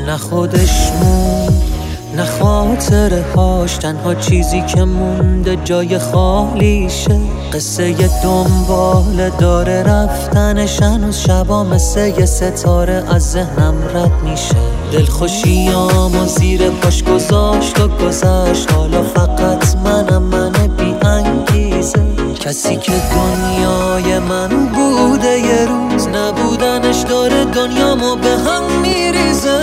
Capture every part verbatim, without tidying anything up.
نه خودش موند نه خاطره هاش، تنها چیزی که مونده جای خالیشه. قصه دنباله داره رفتنش، هنوز شبا مثل یه ستاره از ذهنم رد میشه. دلخوشیامو زیر پاش گذاشت و گذشت، حالا فقط منم من بی انگیزه. کسی که دنیای من بوده یه روز، نبودنش داره دنیامو به هم میریزه.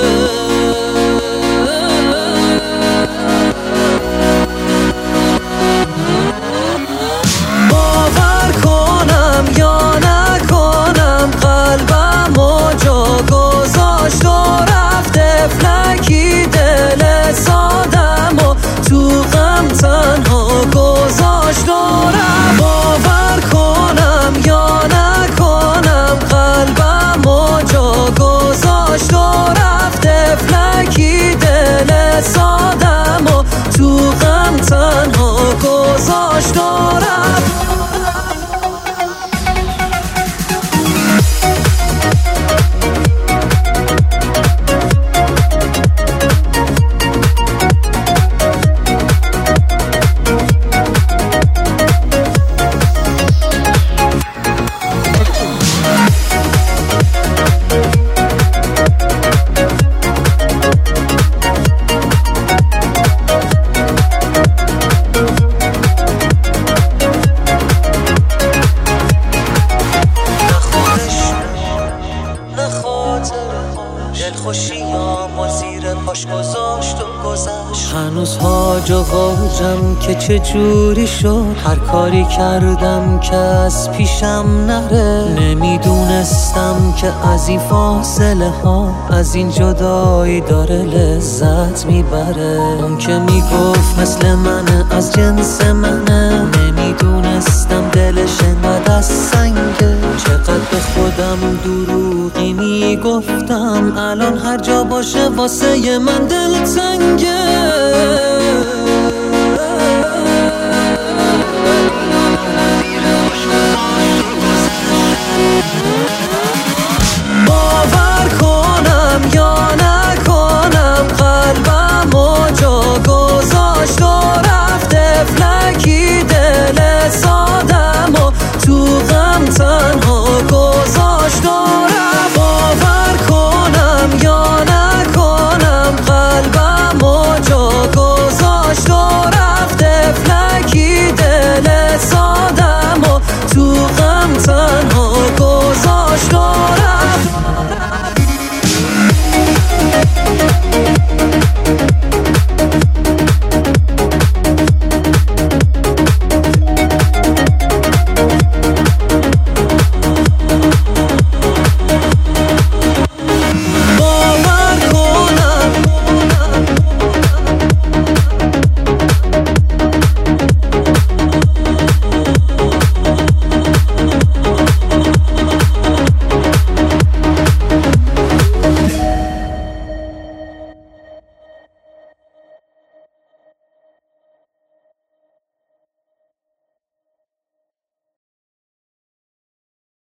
باور کنم یا نکنم، قلبمو جا گذاشت و رفت فلکی دل سادمو تو غم تنها گذاشت و رفت. باور کنم یا نکنم، قلبمو جا گذاشت و رفت فلکی دل سادمو تو غم تنها گذاشت و رفت. دلخوشیامو زیر پاش گذاشت و گذشت. هنوز هاج و واجم که چه جوری شد، هر کاری کردم که از پیشم نره. نمیدونستم که از این فاصله ها، از این جدایی داره لذت میبره. اون که میگفت مثل منه از جنس منه، نمیدونستم دلش انقدر از سنگه. چقدر به خودم دروغی میگفتم، الان هر جا باشه واسه من دل تنگه.